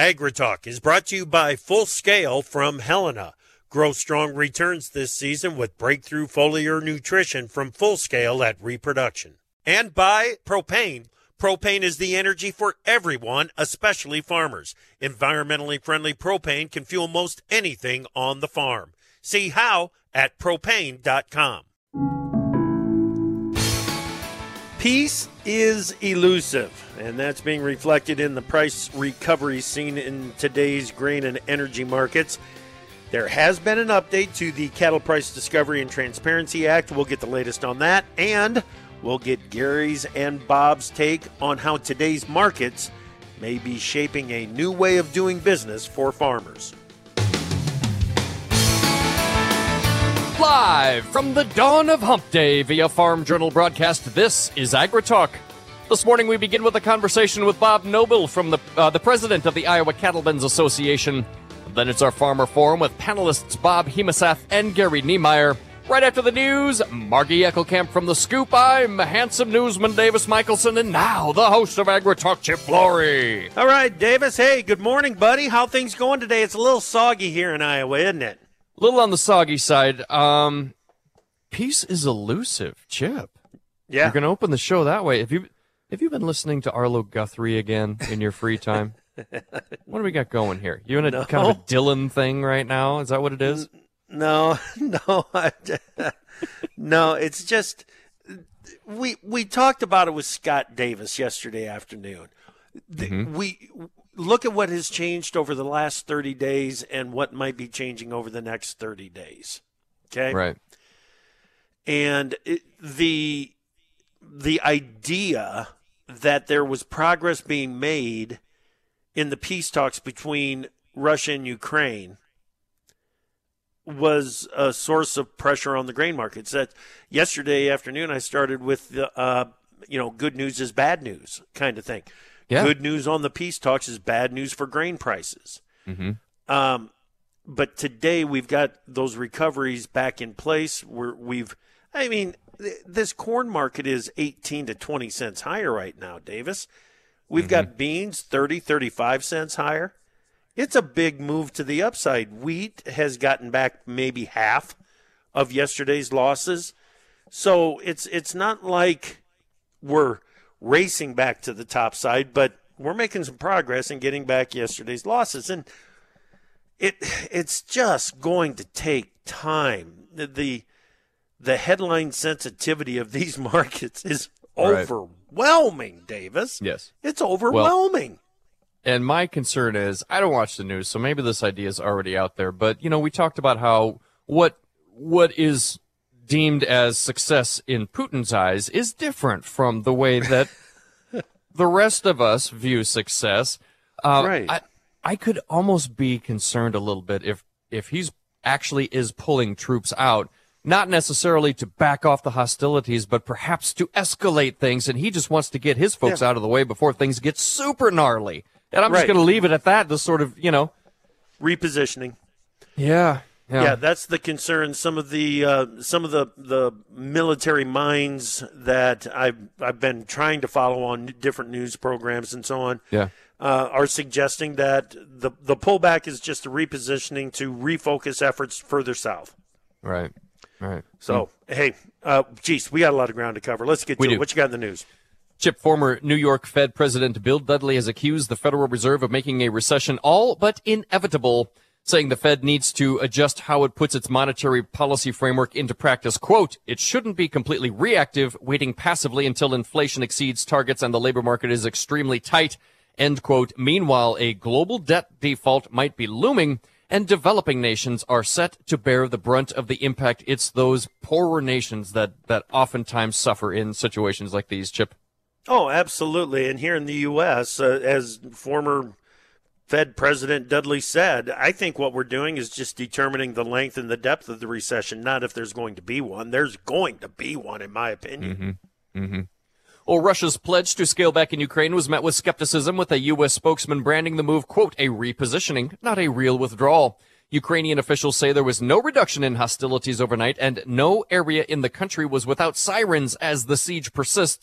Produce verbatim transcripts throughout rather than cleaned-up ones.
AgriTalk is brought to you by Full Scale from Helena. Grow strong returns this season with breakthrough foliar nutrition from Full Scale at Reproduction. And by Propane. Propane is the energy for everyone, especially farmers. Environmentally friendly propane can fuel most anything on the farm. See how at propane dot com. Peace is elusive, and that's being reflected in the price recovery seen in today's grain and energy markets. There has been an update to the Cattle Price Discovery and Transparency Act. We'll get the latest on that, and we'll get Gary's and Bob's take on how today's markets may be shaping a new way of doing business for farmers. Live from the dawn of Hump Day via Farm Journal broadcast, this is AgriTalk. This morning we begin with a conversation with Bob Noble, from the uh, the president of the Iowa Cattlemen's Association. Then it's our Farmer Forum with panelists Bob Hemesath and Gary Niemeyer. Right after the news, Margie Eckelkamp from The Scoop. I'm handsome newsman Davis Michelson, and now the host of AgriTalk, Chip Flory. All right, Davis. Hey, good morning, buddy. How things going today? It's a little soggy here in Iowa, isn't it? A little on the soggy side. Um, peace is elusive, Chip. Yeah. You're going to open the show that way. Have you have you been listening to Arlo Guthrie again in your free time? What do we got going here? You in a no. kind of a Dylan thing right now? Is that what it is? No, no, I, no. It's just we we talked about it with Scott Davis yesterday afternoon. Mm-hmm. We look at what has changed over the last thirty days and what might be changing over the next thirty days. Okay, right. And it, the the idea that there was progress being made in the peace talks between Russia and Ukraine was a source of pressure on the grain markets. That yesterday afternoon I started with the uh, you know, good news is bad news kind of thing. Yeah. Good news on the peace talks is bad news for grain prices. Mm-hmm. Um, but today we've got those recoveries back in place. We're, we've, I mean, th- this corn market is eighteen to twenty cents higher right now, Davis. We've mm-hmm. got beans thirty, thirty-five cents higher. It's a big move to the upside. Wheat has gotten back maybe half of yesterday's losses. So it's it's not like we're racing back to the top side, but we're making some progress in getting back yesterday's losses. And it it's just going to take time. The the, the headline sensitivity of these markets is right. overwhelming, Davis. Yes. It's overwhelming. Well, and my concern is, I don't watch the news, so maybe this idea is already out there. But, you know, we talked about how what what is deemed as success in Putin's eyes is different from the way that the rest of us view success. Uh, right. I, I could almost be concerned a little bit if, if he's actually is pulling troops out, not necessarily to back off the hostilities, but perhaps to escalate things, and he just wants to get his folks yeah. out of the way before things get super gnarly. And I'm right. just going to leave it at that, the sort of, you know. Repositioning. Yeah. Yeah, yeah that's the concern. Some of the uh, some of the, the military minds that I've, I've been trying to follow on different news programs and so on yeah. uh, are suggesting that the, the pullback is just a repositioning to refocus efforts further south. Right, right. So, mm. hey, uh, geez, we got a lot of ground to cover. Let's get we to do. it. What you got in the news? Chip, former New York Fed President Bill Dudley has accused the Federal Reserve of making a recession all but inevitable, saying the Fed needs to adjust how it puts its monetary policy framework into practice. Quote, it shouldn't be completely reactive, waiting passively until inflation exceeds targets and the labor market is extremely tight. End quote. Meanwhile, a global debt default might be looming, and developing nations are set to bear the brunt of the impact. It's those poorer nations that, that oftentimes suffer in situations like these, Chip. Oh, absolutely. And here in the U S, uh, as former Fed President Dudley said, I think what we're doing is just determining the length and the depth of the recession, not if there's going to be one. There's going to be one, in my opinion. Mm-hmm. Mm-hmm. Well, Russia's pledge to scale back in Ukraine was met with skepticism, with a U S spokesman branding the move, quote, a repositioning, not a real withdrawal. Ukrainian officials say there was no reduction in hostilities overnight, and no area in the country was without sirens as the siege persists.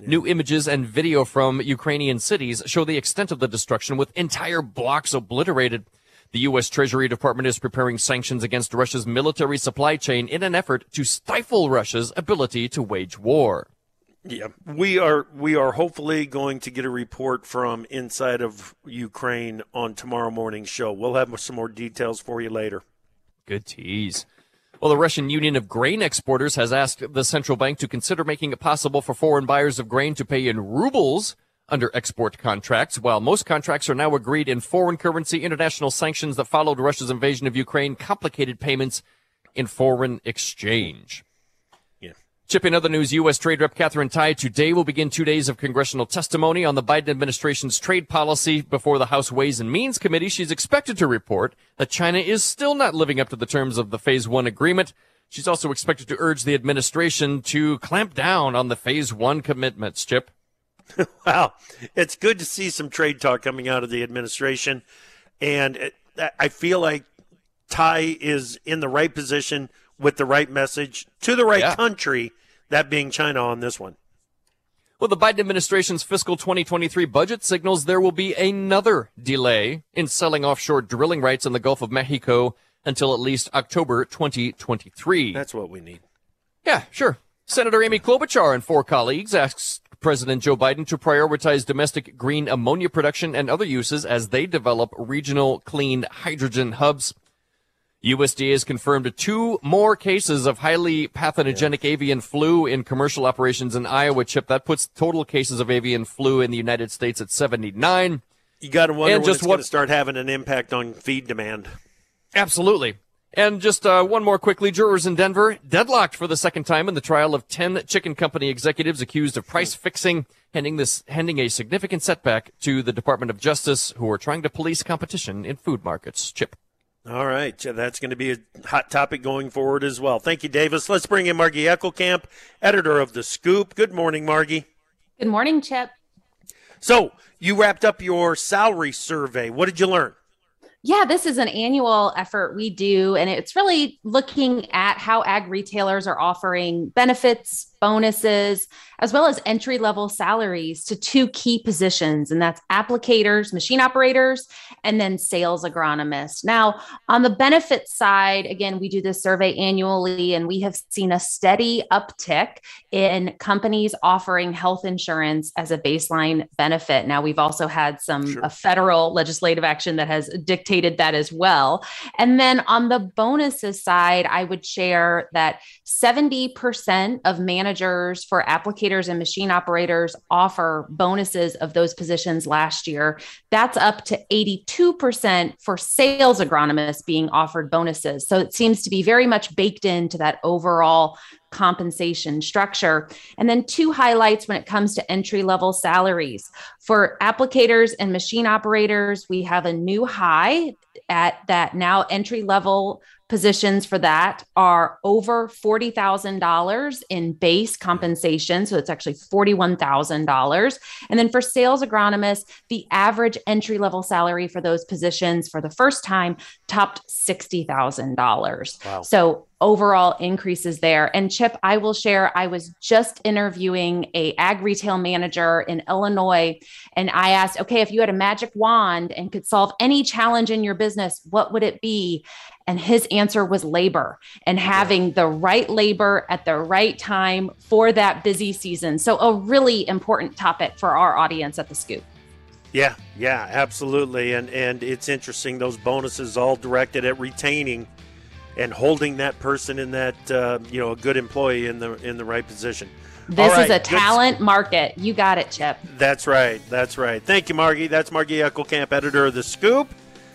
Yeah. New images and video from Ukrainian cities show the extent of the destruction, with entire blocks obliterated. The U S. Treasury Department is preparing sanctions against Russia's military supply chain in an effort to stifle Russia's ability to wage war. Yeah, we are we are hopefully going to get a report from inside of Ukraine on tomorrow morning's show. We'll have some more details for you later. Good tease. Well, the Russian Union of Grain Exporters has asked the central bank to consider making it possible for foreign buyers of grain to pay in rubles under export contracts. While most contracts are now agreed in foreign currency, international sanctions that followed Russia's invasion of Ukraine complicated payments in foreign exchange. Yeah. Chip, in other news, U S. Trade Rep Katherine Tai today will begin two days of congressional testimony on the Biden administration's trade policy before the House Ways and Means Committee. She's expected to report that China is still not living up to the terms of the Phase One agreement. She's also expected to urge the administration to clamp down on the Phase One commitments. Chip. Wow. It's good to see some trade talk coming out of the administration. And it, I feel like Tai is in the right position with the right message to the right yeah. country, that being China on this one. Well, the Biden administration's fiscal twenty twenty-three budget signals there will be another delay in selling offshore drilling rights in the Gulf of Mexico until at least October twenty twenty-three. That's what we need. Yeah, sure. Senator Amy Klobuchar and four colleagues asked President Joe Biden to prioritize domestic green ammonia production and other uses as they develop regional clean hydrogen hubs. U S D A has confirmed two more cases of highly pathogenic yeah. avian flu in commercial operations in Iowa. Chip, that puts total cases of avian flu in the United States at seventy-nine. You got to wonder and when just it's what... going to start having an impact on feed demand. Absolutely. And just uh, one more quickly, jurors in Denver deadlocked for the second time in the trial of ten chicken company executives accused of price fixing, handing this handing a significant setback to the Department of Justice, who are trying to police competition in food markets. Chip. All right. That's going to be a hot topic going forward as well. Thank you, Davis. Let's bring in Margie Eckelkamp, editor of The Scoop. Good morning, Margie. Good morning, Chip. So you wrapped up your salary survey. What did you learn? Yeah, this is an annual effort we do, and it's really looking at how ag retailers are offering benefits, bonuses, as well as entry-level salaries to two key positions, and that's applicators, machine operators, and then sales agronomists. Now, on the benefit side, again, we do this survey annually, and we have seen a steady uptick in companies offering health insurance as a baseline benefit. Now, we've also had some Sure. uh, federal legislative action that has dictated that as well. And then on the bonuses side, I would share that seventy percent of managers for applicators and machine operators offer bonuses of those positions last year. That's up to eighty-two percent for sales agronomists being offered bonuses. So it seems to be very much baked into that overall compensation structure. And then two highlights when it comes to entry-level salaries. For applicators and machine operators, we have a new high at that now entry-level positions for that are over forty thousand dollars in base compensation. So it's actually forty-one thousand dollars. And then for sales agronomists, the average entry-level salary for those positions for the first time topped sixty thousand dollars. Wow. So overall increases there. And Chip, I will share, I was just interviewing a ag retail manager in Illinois, and I asked, okay, if you had a magic wand and could solve any challenge in your business, what would it be? And his answer was labor and having the right labor at the right time for that busy season. So a really important topic for our audience at The Scoop. Yeah, yeah, absolutely. And and it's interesting, those bonuses all directed at retaining and holding that person in that, uh, you know, a good employee in the in the right position. This right, is a good. talent market. You got it, Chip. That's right. That's right. Thank you, Margie. That's Margie Eckelkamp, editor of The Scoop.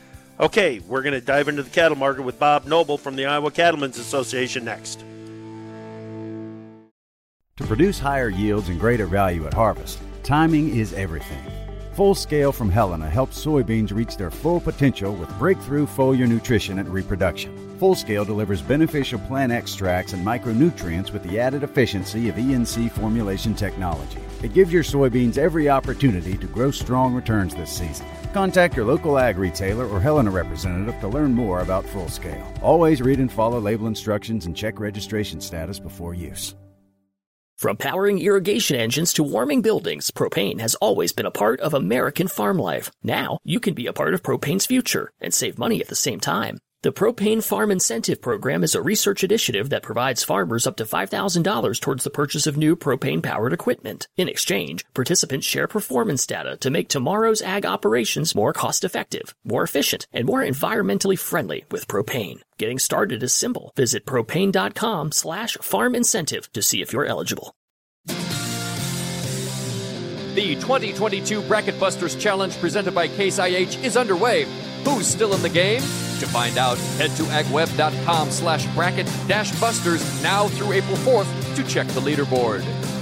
Okay, we're going to dive into the cattle market with Bob Noble from the Iowa Cattlemen's Association next. To produce higher yields and greater value at harvest, timing is everything. Full Scale from Helena helps soybeans reach their full potential with breakthrough foliar nutrition and reproduction. Full Scale delivers beneficial plant extracts and micronutrients with the added efficiency of E N C formulation technology. It gives your soybeans every opportunity to grow strong returns this season. Contact your local ag retailer or Helena representative to learn more about Full Scale. Always read and follow label instructions and check registration status before use. From powering irrigation engines to warming buildings, propane has always been a part of American farm life. Now, you can be a part of propane's future and save money at the same time. The Propane Farm Incentive Program is a research initiative that provides farmers up to five thousand dollars towards the purchase of new propane-powered equipment. In exchange, participants share performance data to make tomorrow's ag operations more cost-effective, more efficient, and more environmentally friendly with propane. Getting started is simple. Visit propane.com slash farm incentive to see if you're eligible. The twenty twenty-two Bracket Busters Challenge presented by Case I H is underway. Who's still in the game? To find out, head to agweb.com slash bracket dash busters now through April fourth to check the leaderboard.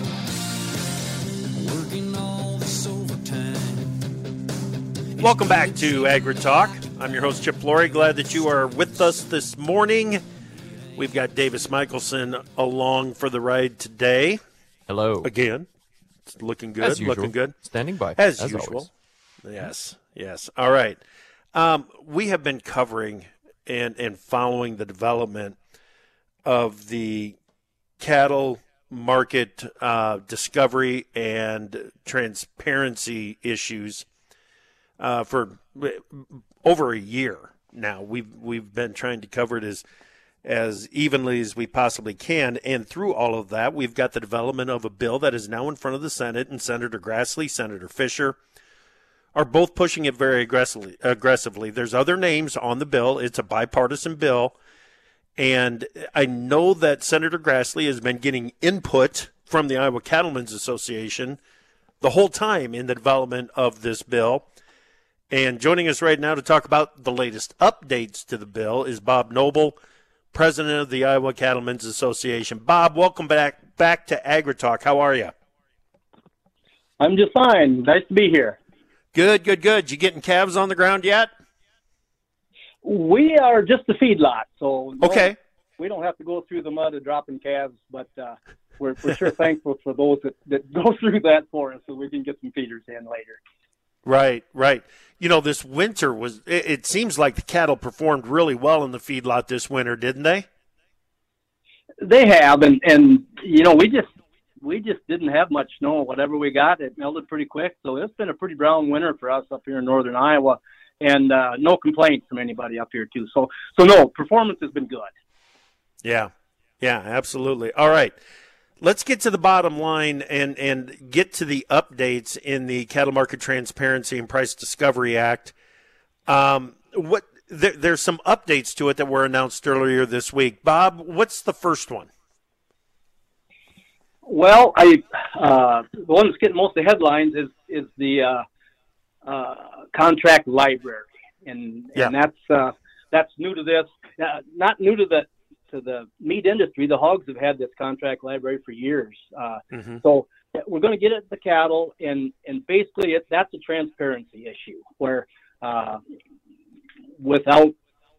Welcome back to Agri Talk. I'm your host, Chip Flory. Glad that you are with us this morning. We've got Davis Michelson along for the ride today. Hello. Again. It's looking good. As usual. Looking good. Standing by. As, as usual. Always. Yes. Yes. All right. Um, we have been covering and, and following the development of the cattle market uh, discovery and transparency issues uh, for over a year now. We've we've been trying to cover it as as evenly as we possibly can, and through all of that, we've got the development of a bill that is now in front of the Senate, and Senator Grassley, Senator Fisher are both pushing it very aggressively. aggressively. There's other names on the bill. It's a bipartisan bill. And I know that Senator Grassley has been getting input from the Iowa Cattlemen's Association the whole time in the development of this bill. And joining us right now to talk about the latest updates to the bill is Bob Noble, president of the Iowa Cattlemen's Association. Bob, welcome back back to AgriTalk. How are you? I'm just fine. Nice to be here. Good, good, good. You getting calves on the ground yet? We are just a feedlot, so no, okay. We don't have to go through the mud of dropping calves, but uh, we're, we're sure thankful for those that, that go through that for us so we can get some feeders in later. Right, right. You know, this winter was, it, it seems like the cattle performed really well in the feedlot this winter, didn't they? They have, and, and you know, we just, we just didn't have much snow. Whatever we got, it melted pretty quick. So it's been a pretty brown winter for us up here in northern Iowa, and uh, no complaints from anybody up here too. So, so no, performance has been good. Yeah, yeah, absolutely. All right, let's get to the bottom line and and get to the updates in the Cattle Market Transparency and Price Discovery Act. Um, what there, there's some updates to it that were announced earlier this week. Bob, what's the first one? Well, I uh, the one that's getting most of the headlines is is the uh, uh, contract library, and yeah. and that's uh, that's new to this. Uh, not new to the to the meat industry. The hogs have had this contract library for years. Uh, mm-hmm. So we're going to get at the cattle, and and basically it, that's a transparency issue where uh, without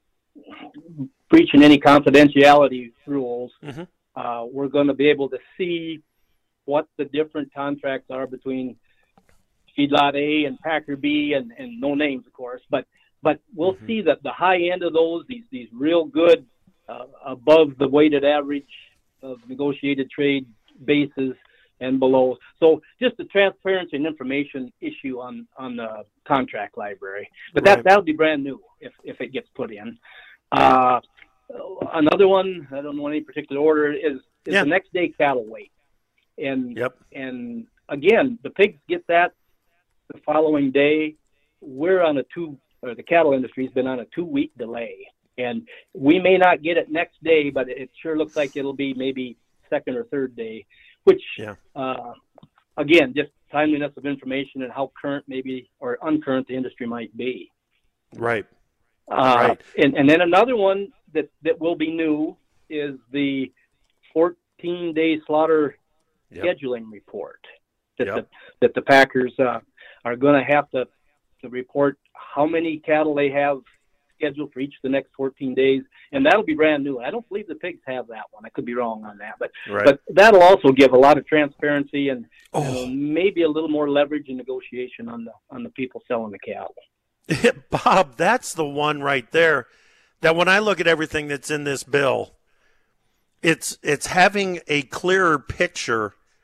breaching any confidentiality rules. Mm-hmm. Uh, we're going to be able to see what the different contracts are between Feedlot A and Packer B, and, and no names, of course. But but we'll mm-hmm. see that the high end of those, these these real good, uh, above the weighted average of negotiated trade bases and below. So just the transparency and information issue on, on the contract library. But right. that that'll be brand new if if it gets put in. Uh, Another one, I don't know any particular order, is, is yeah. the next day cattle weight. And yep. and again, the pigs get that the following day. We're on a two, or the cattle industry's been on a two-week delay. And we may not get it next day, but it sure looks like it'll be maybe second or third day, which, yeah. uh, again, just timeliness of information and how current maybe or uncurrent the industry might be. Right. Uh, right. And, and then another one that, that will be new is the fourteen-day slaughter yep. scheduling report that, yep. the, that the Packers uh, are going to have to, to report how many cattle they have scheduled for each of the next fourteen days, and that'll be brand new. I don't believe the pigs have that one. I could be wrong on that, but right. but that'll also give a lot of transparency and, oh. and maybe a little more leverage and negotiation on the on the people selling the cattle. Bob, that's the one right there that when I look at everything that's in this bill, it's it's having a clearer picture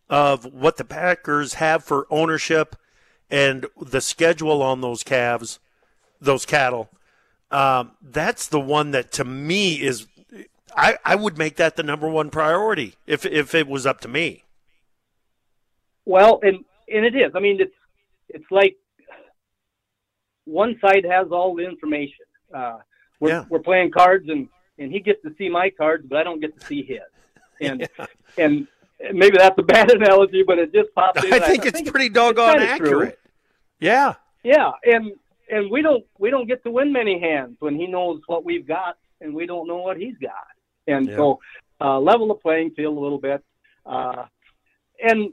of what the Packers have for ownership and the schedule on those calves, those cattle, um, that's the one that to me is I, I would make that the number one priority if if it was up to me. Well, and and it is. I mean, it's it's like one side has all the information. Uh, we're Yeah. we're playing cards, and, and he gets to see my cards, but I don't get to see his. And Yeah. and maybe that's a bad analogy, but it just popped in. I think I it's think pretty it's doggone kinda true. accurate. Yeah. Yeah, and and we don't we don't get to win many hands when he knows what we've got, and we don't know what he's got. And Yeah. so, uh, level the playing field a little bit. Uh, and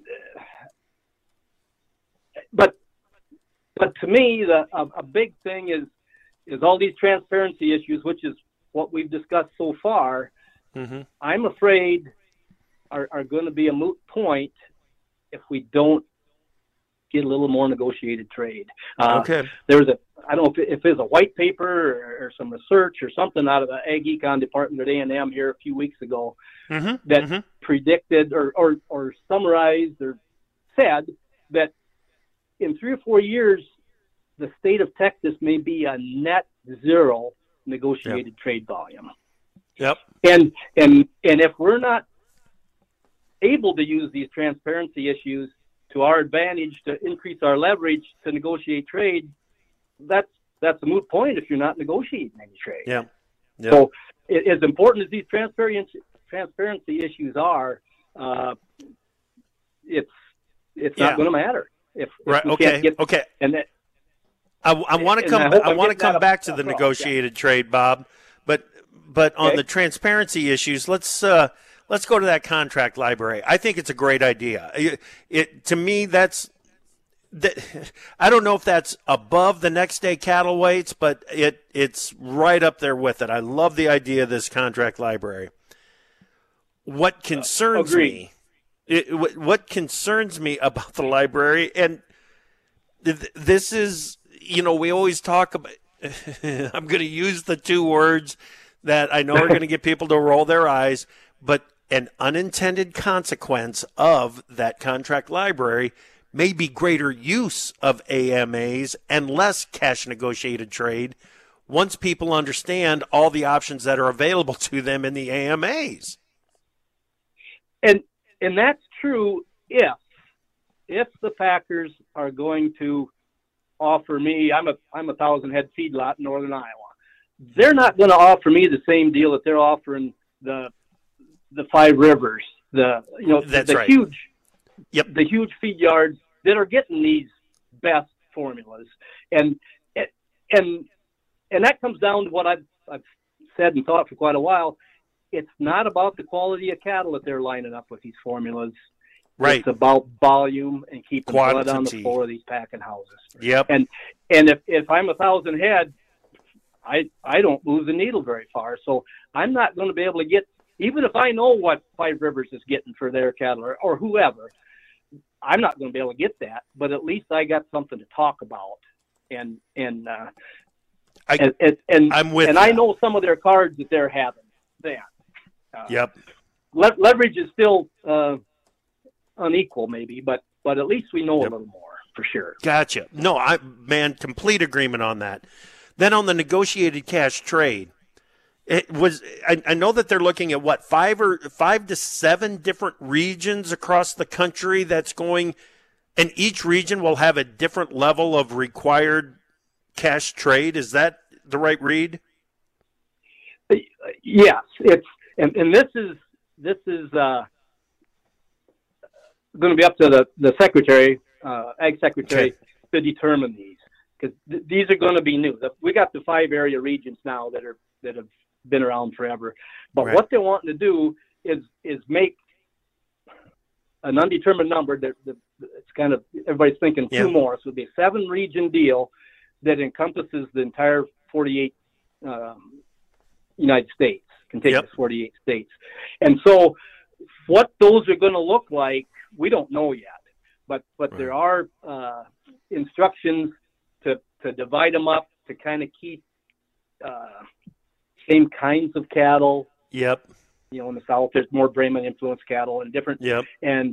but but to me, the a, a big thing is is all these transparency issues, which is what we've discussed so far. Mm-hmm. I'm afraid are are going to be a moot point if we don't get a little more negotiated trade. Uh, Okay. There's a, I don't know if, if there's a white paper or, or some research or something out of the Ag Econ department at A and M here a few weeks ago Mm-hmm. that Mm-hmm. predicted or, or, or summarized or said that in three or four years, the state of Texas may be a net zero negotiated trade volume. Yep. And, and, and if we're not able to use these transparency issues to our advantage to increase our leverage to negotiate trade, that's that's a moot point if you're not negotiating any trade. Yeah. Yeah. So, it, as important as these transparency transparency issues are, uh, it's it's Yeah. not going to matter if, if Right. we Okay. can't get. Okay. And that, I, I want to and come. I hope I I'm want to getting that come back to across, the yeah. negotiated trade, Bob. But but on Okay. the transparency issues, let's uh, let's go to that contract library. I think it's a great idea. It, it to me that's that. I don't know if that's above the next day cattle weights, but it it's right up there with it. I love the idea of this contract library. What concerns agreed. me, it, what, what concerns me about the library, and th- this is, you know, we always talk about, I'm going to use the two words that I know are going to get people to roll their eyes, but an unintended consequence of that contract library may be greater use of A M As and less cash negotiated trade once people understand all the options that are available to them in the A M As. And and that's true if if the Packers are going to offer me, I'm a I'm a thousand head feedlot in northern Iowa. They're not going to offer me the same deal that they're offering the the Five Rivers, the you know That's the right. huge Yep. the huge feed yards that are getting these best formulas. And and and that comes down to what I've I've said and thought for quite a while. It's not about the quality of cattle that they're lining up with these formulas. Right. It's about volume and keeping blood on the Quantity. floor of these packing houses. Yep. And and if, if I'm a thousand head, I I don't move the needle very far. So I'm not going to be able to get, even if I know what Five Rivers is getting for their cattle or, or whoever, I'm not going to be able to get that. But at least I got something to talk about. And and uh, I- and, and, and I'm with and ya. I know some of their cards that they're having. There. Uh, Yep. le- leverage is still uh, unequal, maybe, but but at least we know Yep. a little more for sure. Gotcha. No, I man, complete agreement on that. Then on the negotiated cash trade, it was I, I know that they're looking at what five or five to seven different regions across the country that's going, and each region will have a different level of required cash trade. Is that the right read? Yes, it's and, and this is this is uh, going to be up to the the secretary, uh, ag secretary, Okay. to determine these because th- these are going to be new. The- We got the five area regions now that are that have been around forever, but Right. what they're wanting to do is is make an undetermined number. That that- it's kind of everybody's thinking Yeah. two more, so it'll be a seven region deal that encompasses the entire forty-eight. Um, United States, contiguous Yep. forty-eight states. And so what those are going to look like, we don't know yet. But but Right. there are uh, instructions to, to divide them up to kind of keep uh, same kinds of cattle. Yep. You know, in the South, there's more Brahman influenced cattle and different. Yep. And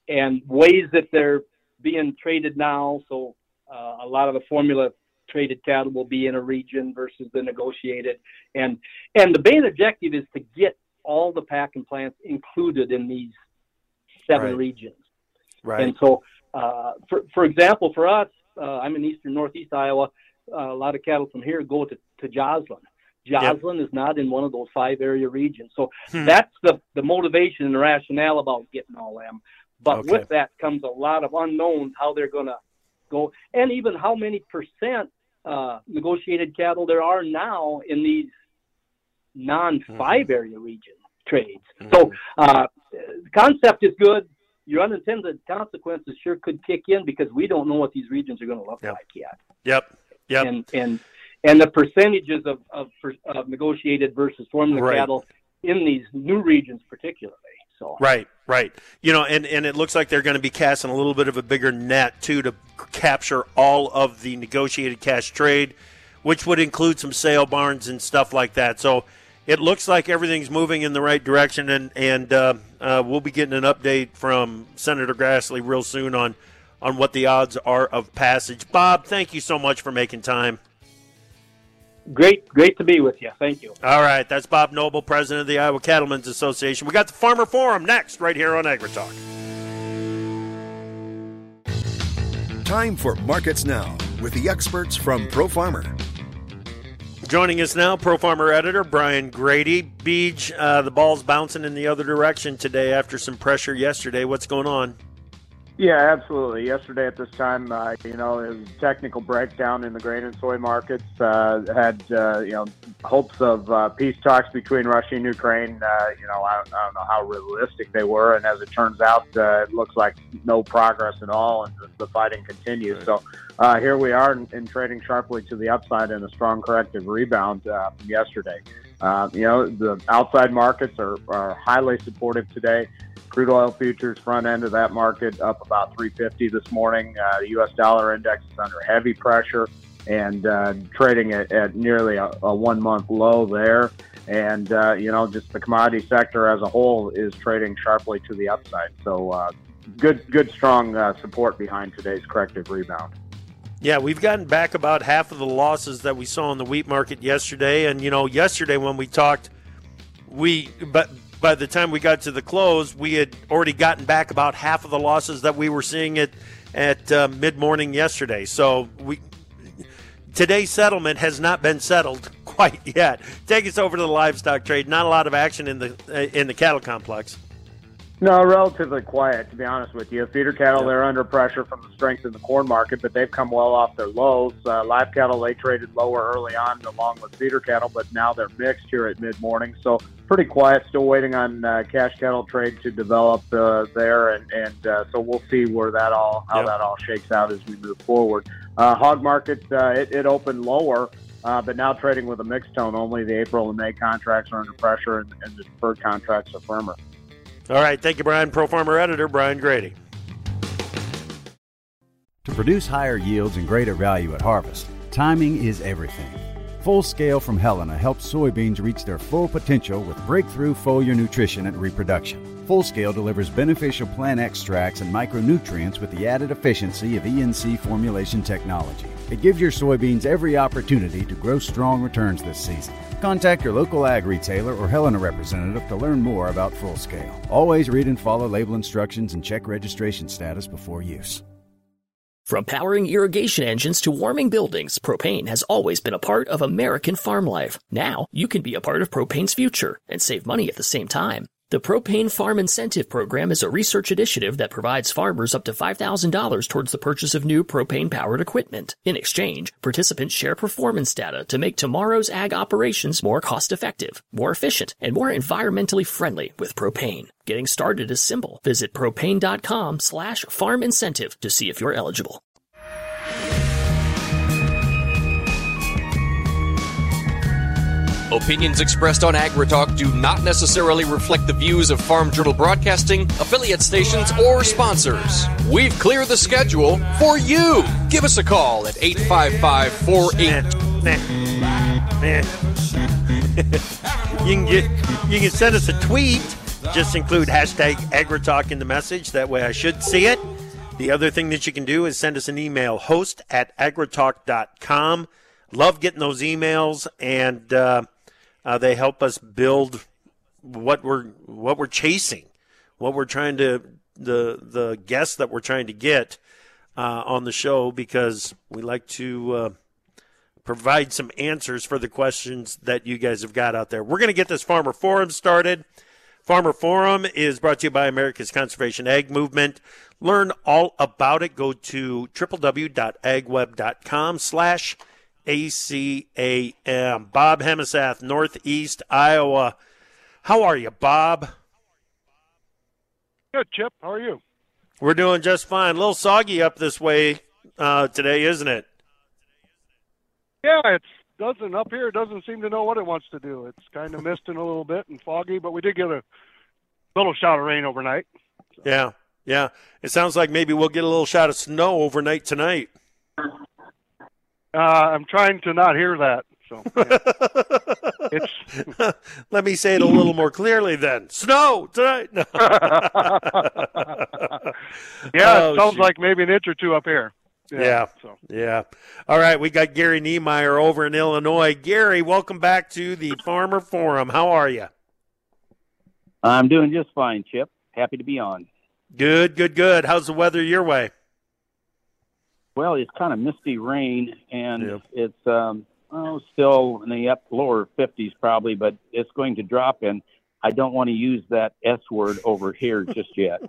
and ways that they're being traded now. So uh, a lot of the formula traded cattle will be in a region versus the negotiated. And and the main objective is to get all the packing plants included in these seven Right. regions. Right. And so, uh, for for example, for us, uh, I'm in eastern northeast Iowa. Uh, a lot of cattle from here go to, to Joslin. Joslin yep. is not in one of those five area regions. So hmm. that's the, the motivation and the rationale about getting all them. But okay. with that comes a lot of unknowns, how they're going to go, and even how many percent uh, negotiated cattle there are now in these non-five mm-hmm. area region trades. Mm-hmm. So uh, the concept is good. Your unintended consequences sure could kick in because we don't know what these regions are going to look yep. like yet. Yep. Yep. And and and the percentages of of, of negotiated versus formula right. cattle in these new regions, particularly. So right, right. You know, and and it looks like they're going to be casting a little bit of a bigger net too to capture all of the negotiated cash trade, which would include some sale barns and stuff like that. So it looks like everything's moving in the right direction, and and uh, uh, we'll be getting an update from Senator Grassley real soon on, on what the odds are of passage. Bob, thank you so much for making time. Great, great to be with you. Thank you. All right, that's Bob Noble, president of the Iowa Cattlemen's Association. We got the Farmer Forum next, right here on AgriTalk. Time for Markets Now with the experts from ProFarmer. Joining us now, ProFarmer editor Brian Grady. Beej, uh, the ball's bouncing in the other direction today after some pressure yesterday. What's going on? Yeah, absolutely. Yesterday at this time, uh, you know, it was a technical breakdown in the grain and soy markets. Uh, had, uh, you know, hopes of uh, peace talks between Russia and Ukraine. Uh, you know, I, I don't know how realistic they were. And as it turns out, uh, it looks like no progress at all, and the, the fighting continues. Right. So uh, here we are in, in trading sharply to the upside in a strong corrective rebound uh, from yesterday. Uh, you know, the outside markets are, are highly supportive today. Crude oil futures, front end of that market, up about three fifty this morning. Uh, the U S dollar index is under heavy pressure and uh, trading at, at nearly a, a one-month low there. And, uh, you know, just the commodity sector as a whole is trading sharply to the upside. So uh, good, good, strong uh, support behind today's corrective rebound. Yeah, we've gotten back about half of the losses that we saw in the wheat market yesterday. And, you know, yesterday when we talked, we but by the time we got to the close, we had already gotten back about half of the losses that we were seeing at, at uh, mid-morning yesterday. So we today's settlement has not been settled quite yet. Take us over to the livestock trade. Not a lot of action in the uh, in the cattle complex. No, relatively quiet, to be honest with you. Feeder cattle, they're under pressure from the strength in the corn market, but they've come well off their lows. Uh, live cattle, they traded lower early on along with feeder cattle, but now they're mixed here at mid-morning. So pretty quiet, still waiting on uh, cash cattle trade to develop uh, there, and, and uh, so we'll see where that all how yep. that all shakes out as we move forward. Uh, hog market, uh, it, it opened lower, uh, but now trading with a mixed tone. Only the April and May contracts are under pressure, and, and the deferred contracts are firmer. All right. Thank you, Brian. ProFarmer editor Brian Grady. To produce higher yields and greater value at harvest, timing is everything. Full Scale from Helena helps soybeans reach their full potential with breakthrough foliar nutrition and reproduction. Full Scale delivers beneficial plant extracts and micronutrients with the added efficiency of E N C formulation technology. It gives your soybeans every opportunity to grow strong returns this season. Contact your local ag retailer or Helena representative to learn more about Full Scale. Always read and follow label instructions and check registration status before use. From powering irrigation engines to warming buildings, propane has always been a part of American farm life. Now, you can be a part of propane's future and save money at the same time. The Propane Farm Incentive Program is a research initiative that provides farmers up to five thousand dollars towards the purchase of new propane-powered equipment. In exchange, participants share performance data to make tomorrow's ag operations more cost-effective, more efficient, and more environmentally friendly with propane. Getting started is simple. Visit propane.com slash farm incentive to see if you're eligible. Opinions expressed on AgriTalk do not necessarily reflect the views of Farm Journal Broadcasting, affiliate stations, or sponsors. We've cleared the schedule for you. Give us a call at eight five five, four eight... You can get, you can send us a tweet Just include hashtag AgriTalk in the message. That way I should see it. The other thing that you can do is send us an email, host at agritalk dot com. Love getting those emails, and uh, uh, they help us build what we're what we're chasing, what we're trying to the the guests that we're trying to get uh, on the show, because we like to uh, provide some answers for the questions that you guys have got out there. We're going to get this Farmer Forum started. Farmer Forum is brought to you by America's Conservation Ag Movement. Learn all about it. Go to www.agweb.com slash ACAM. Bob Hemisath, Northeast Iowa. How are you, Bob? Good, Chip. How are you? We're doing just fine. A little soggy up this way uh, today, isn't it? Yeah, it doesn't up here. It doesn't seem to know what it wants to do. It's kind of misting a little bit and foggy, but we did get a little shot of rain overnight. So. Yeah, yeah. It sounds like maybe we'll get a little shot of snow overnight tonight. Uh, I'm trying to not hear that. So yeah. it's. Let me say it a little more clearly then. Snow tonight. No. yeah, oh, it sounds shoot. like maybe an inch or two up here. Yeah, yeah, so. yeah. All right, we got Gary Niemeyer over in Illinois. Gary, welcome back to the Farmer Forum. How are you? I'm doing just fine, Chip. Happy to be on. Good, good, good. How's the weather your way? Well, it's kind of misty rain, and yeah. it's um, oh, still in the up lower fifties probably, but it's going to drop, and I don't want to use that S word over here just yet.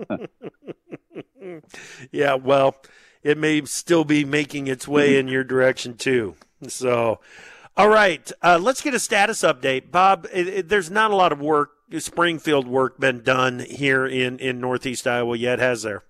Yeah, well, it may still be making its way in your direction too. So, all right, uh, let's get a status update. Bob, it, it, there's not a lot of work, Springfield work been done here in, in Northeast Iowa yet, has there?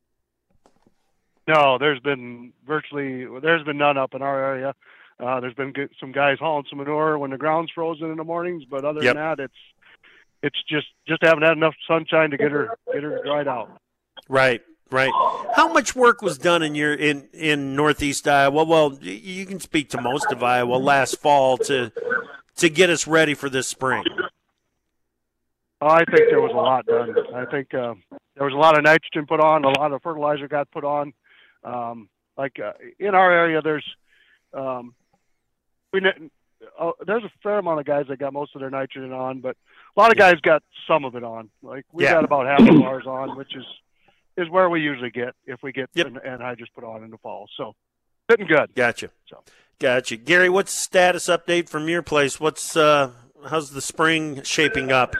No, there's been virtually, there's been none up in our area. Uh, there's been good, some guys hauling some manure when the ground's frozen in the mornings, but other yep. than that, it's it's just just haven't had enough sunshine to get her get her dried out. Right. Right. How much work was done in your in, in Northeast Iowa? Well, you can speak to most of Iowa last fall to to get us ready for this spring. Oh, I think there was a lot done. I think uh, there was a lot of nitrogen put on, a lot of fertilizer got put on. Um, like uh, in our area, there's um, we uh, there's a fair amount of guys that got most of their nitrogen on, but a lot of guys got some of it on. Like we yeah. got about half of ours on, which is. is where we usually get if we get yep. an anhydrous put on in the fall. So, sitting good. Gotcha. So, gotcha. Gary, what's the status update from your place? What's uh, how's the spring shaping up?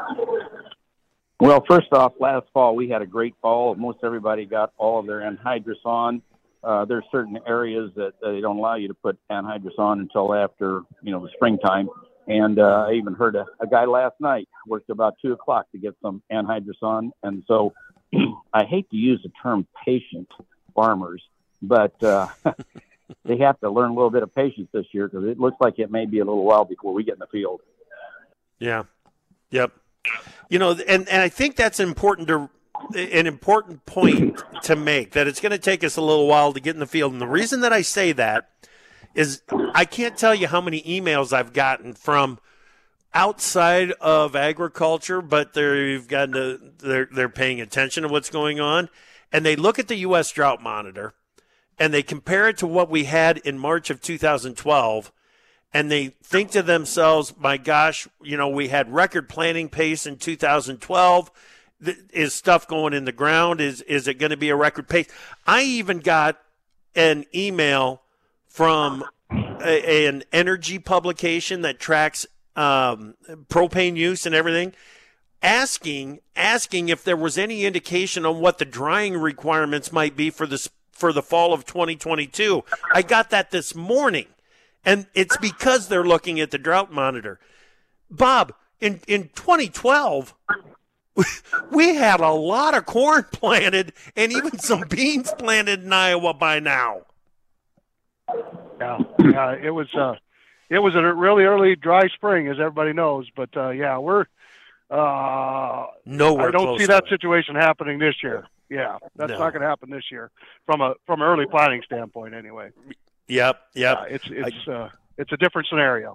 Well, first off, last fall we had a great fall. Most everybody got all of their anhydrous on. Uh, there's certain areas that uh, they don't allow you to put anhydrous on until after, you know, the springtime. And uh, I even heard a, a guy last night worked about two o'clock to get some anhydrous on. And so I hate to use the term patient farmers, but uh, they have to learn a little bit of patience this year because it looks like it may be a little while before we get in the field. Yeah. Yep. You know, and, and I think that's important to an important point to make, that it's going to take us a little while to get in the field. And the reason that I say that is I can't tell you how many emails I've gotten from outside of agriculture, but they've gotten to, they're they're paying attention to what's going on, and they look at the U S Drought Monitor and they compare it to what we had in March of two thousand twelve, and they think to themselves, my gosh, you know, we had record planting pace in two thousand twelve. Is stuff going in the ground? Is is it going to be a record pace? I even got an email from a, an energy publication that tracks um, propane use and everything, asking asking if there was any indication on what the drying requirements might be for this for the fall of twenty twenty-two. I got that this morning, and it's because they're looking at the drought monitor. Bob, in in twenty twelve, we had a lot of corn planted and even some beans planted in Iowa by now. Yeah, yeah, it was uh, it was a really early dry spring, as everybody knows. But uh, yeah, we're uh, nowhere. I don't close see to that it. situation happening this year. Yeah, that's No. not going to happen this year from a from an early planting standpoint, anyway. Yep, yep. Uh, it's it's I, uh, it's a different scenario.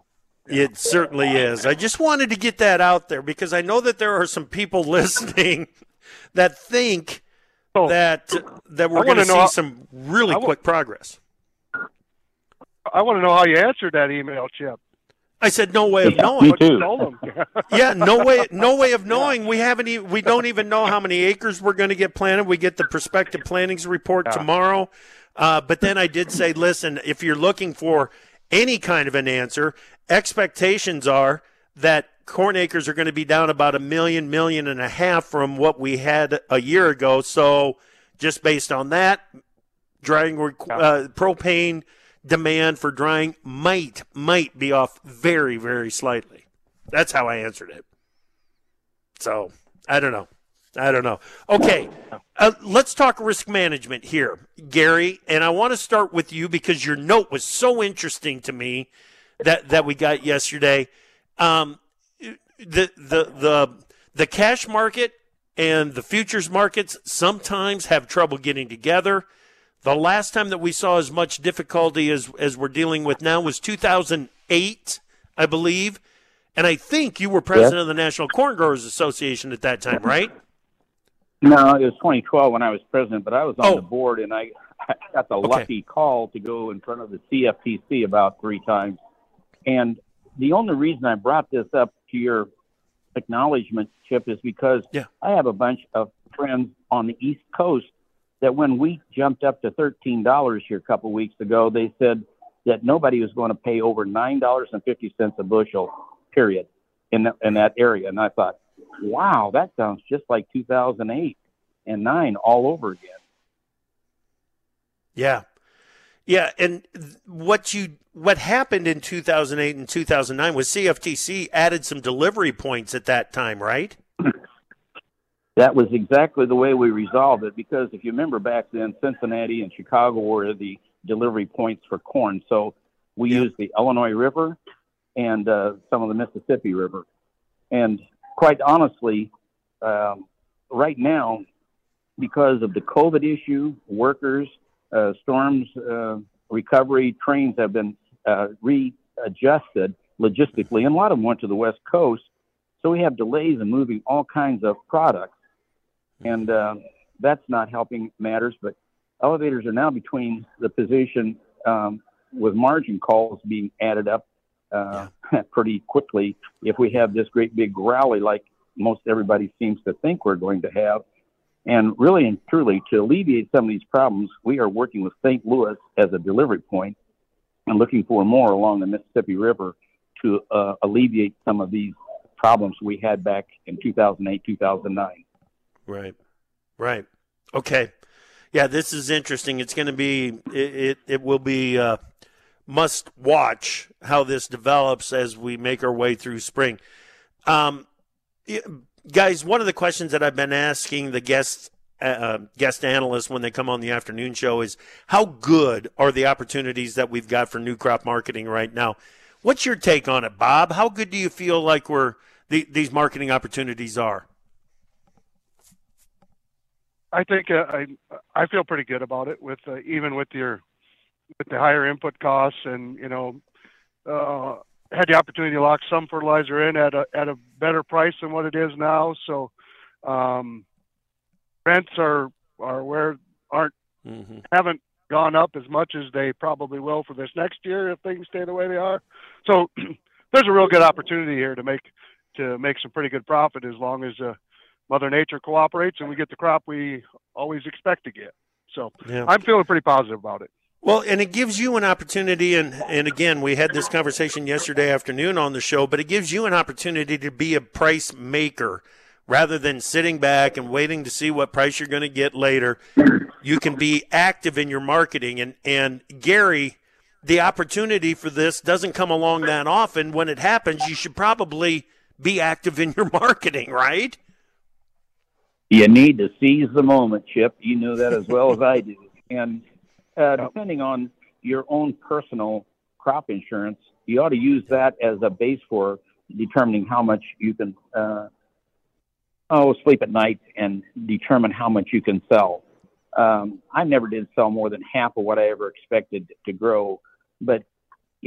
It certainly is. I just wanted to get that out there because I know that there are some people listening that think oh, that that we're going to see how, some really quick progress. I want to know how you answered that email, Chip. I said no way of yeah, knowing. Me too. Told them. yeah, no way, no way of knowing. We haven't. Even, we don't even know how many acres we're going to get planted. We get the prospective plantings report yeah. tomorrow. Uh, but then I did say, listen, if you're looking for any kind of an answer, expectations are that corn acres are going to be down about a million, million and a half from what we had a year ago. So just based on that, drying uh, propane demand for drying might might be off very, very slightly. That's how I answered it. So I don't know. I don't know. Okay, uh, let's talk risk management here, Gary. And I want to start with you because your note was so interesting to me that, that we got yesterday. Um, the the the the cash market and the futures markets sometimes have trouble getting together. The last time that we saw as much difficulty as as we're dealing with now was two thousand eight, I believe. And I think you were president yes. of the National Corn Growers Association at that time, right? No, it was twenty twelve when I was president, but I was on oh. the board, and I, I got the okay. lucky call to go in front of the C F T C about three times. And the only reason I brought this up to your acknowledgement, Chip, is because yeah. I have a bunch of friends on the East Coast that when wheat jumped up to thirteen dollars here a couple of weeks ago, they said that nobody was going to pay over nine dollars and fifty cents a bushel, period, in, the, in that area. And I thought, wow, that sounds just like two thousand eight and nine all over again. Yeah. Yeah, and what you what happened in two thousand eight and two thousand nine was C F T C added some delivery points at that time, right? That was exactly the way we resolved it, because if you remember back then, Cincinnati and Chicago were the delivery points for corn. So we yep. used the Illinois River and uh, some of the Mississippi River. And quite honestly, um, right now, because of the COVID issue, workers, uh, storms, uh, recovery, trains have been uh, readjusted logistically, and a lot of them went to the West Coast. So we have delays in moving all kinds of products. And uh, that's not helping matters, but elevators are now between the position um, with margin calls being added up uh, yeah. pretty quickly if we have this great big rally like most everybody seems to think we're going to have. And really and truly, to alleviate some of these problems, we are working with Saint Louis as a delivery point and looking for more along the Mississippi River to uh, alleviate some of these problems we had back in two thousand eight, two thousand nine. Right, right. Okay. Yeah, this is interesting. It's going to be, it, it, it will be uh, must watch how this develops as we make our way through spring. Um, guys, one of the questions that I've been asking the guests, uh, guest analysts when they come on the afternoon show is how good are the opportunities that we've got for new crop marketing right now? What's your take on it, Bob? How good do you feel like we're the, these marketing opportunities are? I think uh, I I feel pretty good about it with uh, even with your with the higher input costs, and you know uh, had the opportunity to lock some fertilizer in at a at a better price than what it is now. So um, rents are are where aren't mm-hmm. haven't gone up as much as they probably will for this next year if things stay the way they are. So there's a real good opportunity here to make to make some pretty good profit as long as uh, Mother Nature cooperates and we get the crop we always expect to get. So yeah. I'm feeling pretty positive about it. Well, and it gives you an opportunity, and, and again, we had this conversation yesterday afternoon on the show, but it gives you an opportunity to be a price maker rather than sitting back and waiting to see what price you're going to get later. You can be active in your marketing. And, and Gary, the opportunity for this doesn't come along that often. When it happens, you should probably be active in your marketing, right? You need to seize the moment, Chip. You know that as well as I do. And uh, depending on your own personal crop insurance, you ought to use that as a base for determining how much you can uh, oh sleep at night and determine how much you can sell. Um, I never did sell more than half of what I ever expected to grow. But, you know,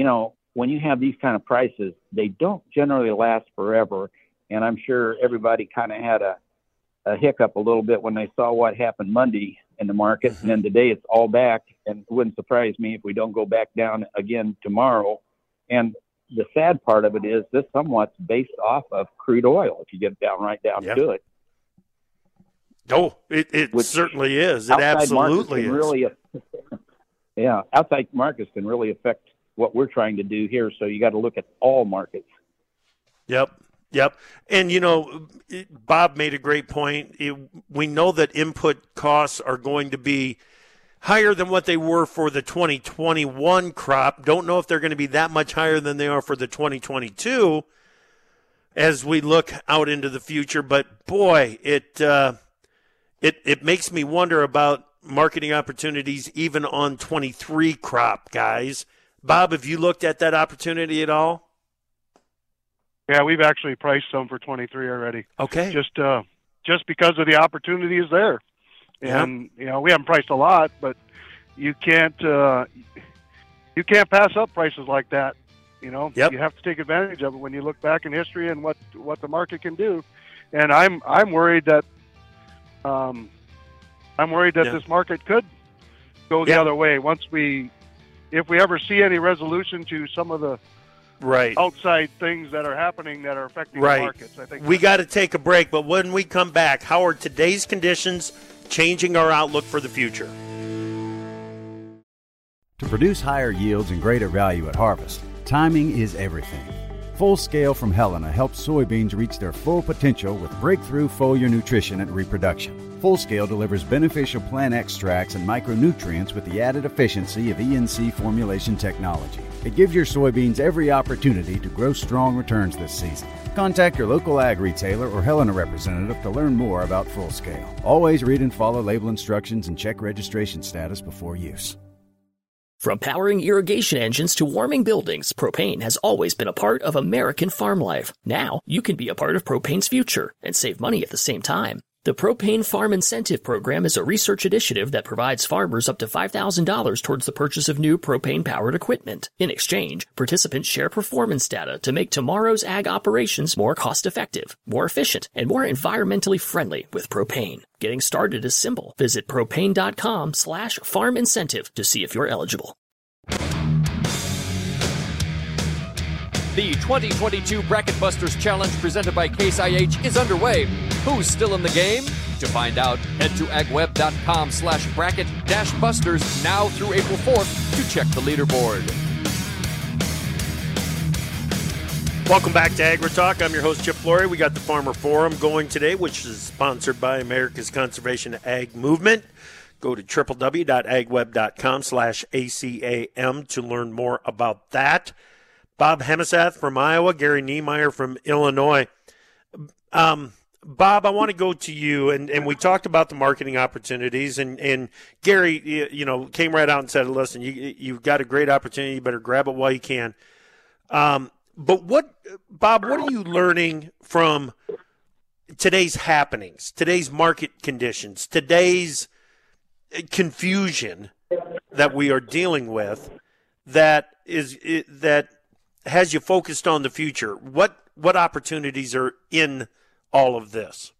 when you have these kind of prices, they don't generally last forever. And I'm sure everybody kind of had a, a hiccup a little bit when they saw what happened Monday in the market. Mm-hmm. And then today it's all back. And it wouldn't surprise me if we don't go back down again tomorrow. And the sad part of it is this somewhat's based off of crude oil, if you get down right down yep. to it. Oh, it, it certainly is. It absolutely is. Really, yeah, outside markets can really affect what we're trying to do here. So you got to look at all markets. Yep. Yep. And, you know, Bob made a great point. It, we know that input costs are going to be higher than what they were for the twenty twenty-one crop. Don't know if they're going to be that much higher than they are for the twenty twenty-two as we look out into the future. But, boy, it uh, it it makes me wonder about marketing opportunities even on twenty-three crop, guys. Bob, have you looked at that opportunity at all? Yeah, we've actually priced some for twenty-three already. Okay. Just uh, just because of the opportunity is there. And, yep. you know, we haven't priced a lot, but you can't uh, you can't pass up prices like that. You know, yep. you have to take advantage of it when you look back in history and what, what the market can do. And I'm I'm worried that um, I'm worried that yeah. this market could go the yep. other way once we, if we ever see any resolution to some of the right outside things that are happening that are affecting right. the markets. I think we got to take a break, but when we come back, how are today's conditions changing our outlook for the future? To produce higher yields and greater value at harvest, timing is everything. Full Scale from Helena helps soybeans reach their full potential with breakthrough foliar nutrition and reproduction. Full Scale delivers beneficial plant extracts and micronutrients with the added efficiency of E N C formulation technology. It gives your soybeans every opportunity to grow strong returns this season. Contact your local ag retailer or Helena representative to learn more about Full Scale. Always read and follow label instructions and check registration status before use. From powering irrigation engines to warming buildings, propane has always been a part of American farm life. Now, you can be a part of propane's future and save money at the same time. The Propane Farm Incentive Program is a research initiative that provides farmers up to five thousand dollars towards the purchase of new propane-powered equipment. In exchange, participants share performance data to make tomorrow's ag operations more cost-effective, more efficient, and more environmentally friendly with propane. Getting started is simple. Visit propane.com slash farm incentive to see if you're eligible. The twenty twenty-two Bracket Busters Challenge presented by Case I H is underway. Who's still in the game? To find out, head to agweb.com slash bracket dash busters now through April fourth to check the leaderboard. Welcome back to AgriTalk. I'm your host, Chip Flory. We got the Farmer Forum going today, which is sponsored by America's Conservation Ag Movement. Go to www.agweb.com slash ACAM to learn more about that. Bob Hemasath from Iowa, Gary Niemeyer from Illinois. Um, Bob, I want to go to you, and, and we talked about the marketing opportunities, and, and Gary, you, you know, came right out and said, listen, you, you've got a great opportunity, you better grab it while you can. Um, but what, Bob, what are you learning from today's happenings, today's market conditions, today's confusion that we are dealing with that is that has you focused on the future? What what opportunities are in all of this?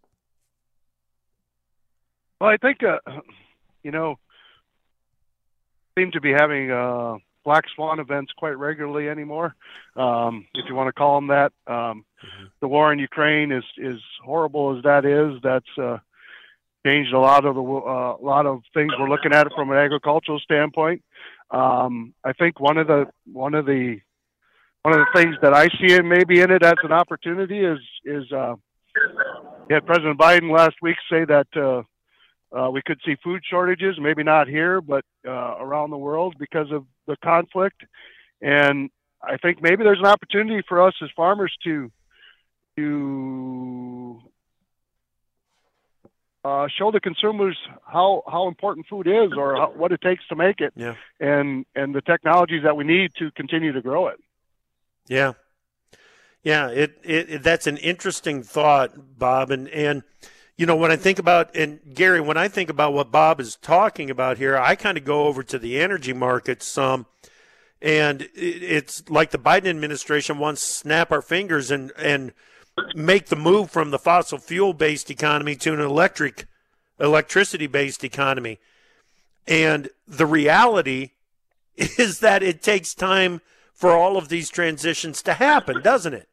Well, I think, uh, you know, seem to be having uh, black swan events quite regularly anymore, um, if you want to call them that. Um, mm-hmm. The war in Ukraine is, is horrible as that is. That's uh, changed a lot of the uh, a lot of things we're looking at it from an agricultural standpoint. Um, I think one of the one of the one of the things that I see in maybe in it as an opportunity is is uh, you had President Biden last week say that uh, uh, we could see food shortages, maybe not here, but uh, around the world because of the conflict. And I think maybe there's an opportunity for us as farmers to to uh, show the consumers how, how important food is, or how, what it takes to make it, yeah. and and the technologies that we need to continue to grow it. Yeah, yeah. It, it, it that's an interesting thought, Bob. And and you know, when I think about, and Gary, when I think about what Bob is talking about here, I kind of go over to the energy markets some. And it's like the Biden administration wants to snap our fingers and, and make the move from the fossil fuel-based economy to an electric, electricity-based economy. And the reality is that it takes time for all of these transitions to happen, doesn't it?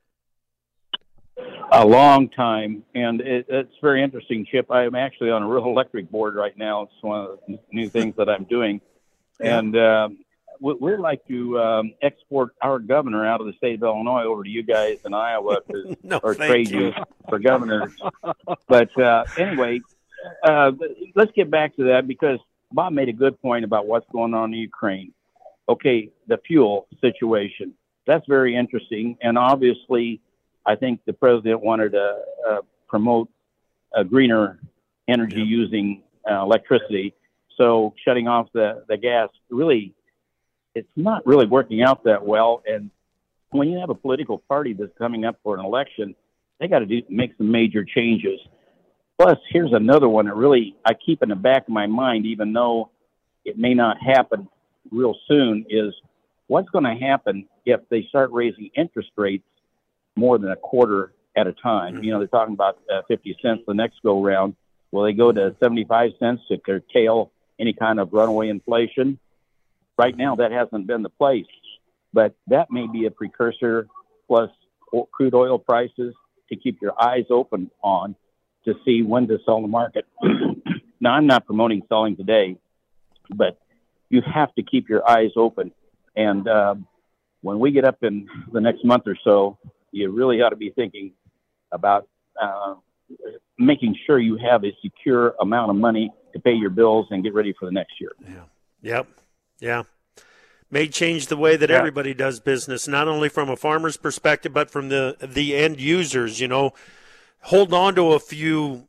A long time, and it, it's very interesting, Chip. I am actually on a real electric board right now. It's one of the new things that I'm doing. Yeah. And um, we, we'd like to um, export our governor out of the state of Illinois over to you guys in Iowa to, no, or thank trade you. you for governors. But uh, anyway, uh, let's get back to that, because Bob made a good point about what's going on in Ukraine. Okay, the fuel situation. That's very interesting. And obviously, I think the president wanted to uh, promote a greener energy Yep. using uh, electricity. So shutting off the, the gas, really, it's not really working out that well. And when you have a political party that's coming up for an election, they got to do make some major changes. Plus, here's another one that really I keep in the back of my mind, even though it may not happen real soon, is what's going to happen if they start raising interest rates more than a quarter at a time. You know, they're talking about uh, fifty cents the next go round. Will they go to seventy-five cents to curtail any kind of runaway inflation? Right now, that hasn't been the place, but that may be a precursor, plus crude oil prices to keep your eyes open on to see when to sell the market. Now, I'm not promoting selling today, but you have to keep your eyes open. And uh, when we get up in the next month or so, you really ought to be thinking about uh, making sure you have a secure amount of money to pay your bills and get ready for the next year. Yeah. Yep. Yeah. May change the way that Yeah. everybody does business, not only from a farmer's perspective, but from the the end users. You know, hold on to a few,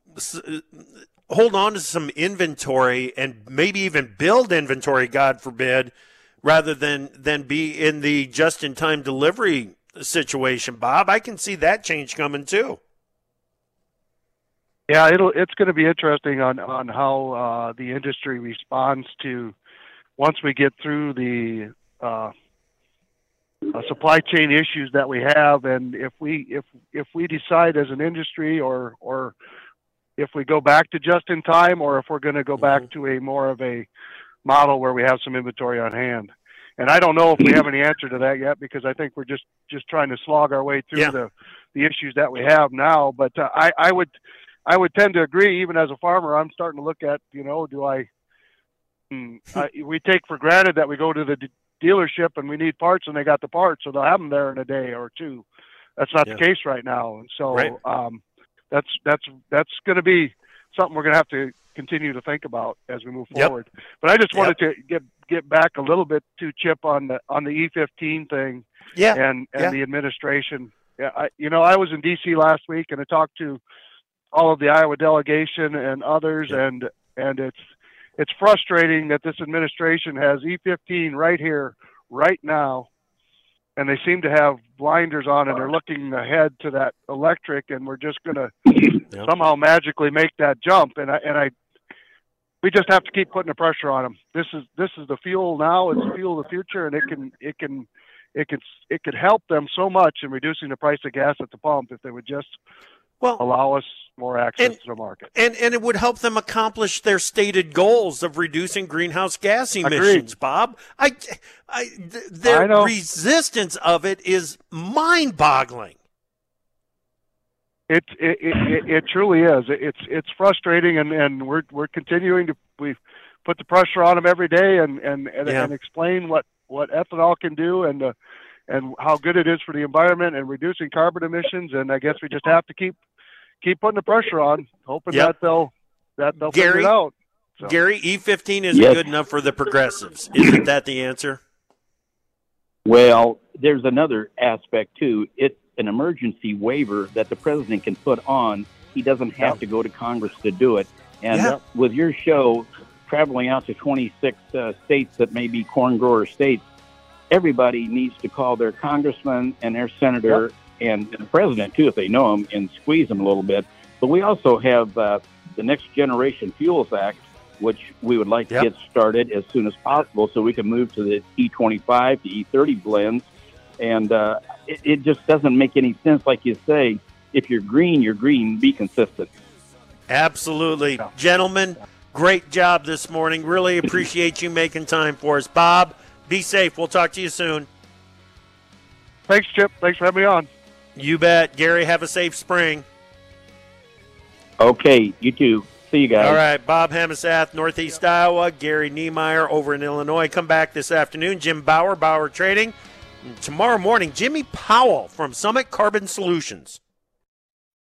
hold on to some inventory, and maybe even build inventory, God forbid, rather than than be in the just-in-time delivery situation. Bob, I can see that change coming too. Yeah, it'll it's going to be interesting on on how uh, the industry responds to once we get through the uh, uh, supply chain issues that we have, and if we if if we decide as an industry, or or if we go back to just in time, or if we're going to go back Mm-hmm. to a more of a model where we have some inventory on hand. And I don't know if we have any answer to that yet, because I think we're just just trying to slog our way through Yeah. the the issues that we have now. But uh, I I would. I would tend to agree. Even as a farmer, I'm starting to look at, you know, do I, hmm, I we take for granted that we go to the d- dealership and we need parts and they got the parts, so they'll have them there in a day or two. That's not Yeah. the case right now. And so Right. um, that's, that's, that's going to be something we're going to have to continue to think about as we move Yep. forward. But I just wanted to get, get back a little bit to Chip on the, on the E fifteen thing Yeah. and, and Yeah. the administration. Yeah. I, you know, I was in D C last week and I talked to all of the Iowa delegation and others, Yeah. and and it's it's frustrating that this administration has E fifteen right here, right now, and they seem to have blinders on, and they're looking ahead to that electric, and we're just going to Yep. somehow magically make that jump. And I and I, we just have to keep putting the pressure on them. This is this is the fuel now. It's the fuel of the future, and it can it can it can it could help them so much in reducing the price of gas at the pump if they would just Well, allow us more access And- to the market. And and it would help them accomplish their stated goals of reducing greenhouse gas emissions, Bob. I, I th- their I know. resistance of it is mind-boggling. It it, it it it truly is. It's it's frustrating, and, and we're we're continuing to we put the pressure on them every day, and and and, Yeah. and explain what, what ethanol can do, and uh, and how good it is for the environment and reducing carbon emissions. And I guess we just have to keep keep putting the pressure on, hoping Yep. that they'll that they'll Gary? figure it out. So. Gary, E fifteen isn't Yes. good enough for the progressives. Isn't that the answer? Well, there's another aspect too. It's an emergency waiver that the president can put on. He doesn't have Yep. to go to Congress to do it. And Yep. with your show traveling out to twenty-six uh, states that may be corn grower states, everybody needs to call their congressman and their senator and, and the president too, if they know him, and squeeze them a little bit. But we also have uh, the Next Generation Fuels Act which we would like to Yep. get started as soon as possible so we can move to the E twenty-five to E thirty blends. And uh, it, it just doesn't make any sense, like you say. If you're green, you're green. Be consistent. Absolutely. Gentlemen, great job this morning. Really appreciate you making time for us. Bob, be safe. We'll talk to you soon. Thanks, Chip. Thanks for having me on. You bet. Gary, have a safe spring. Okay, you too. See you guys. All right, Bob Hamasath, Northeast Iowa. Gary Niemeyer over in Illinois. Come back this afternoon. Jim Bauer, Bauer Trading. And tomorrow morning, Jimmy Powell from Summit Carbon Solutions.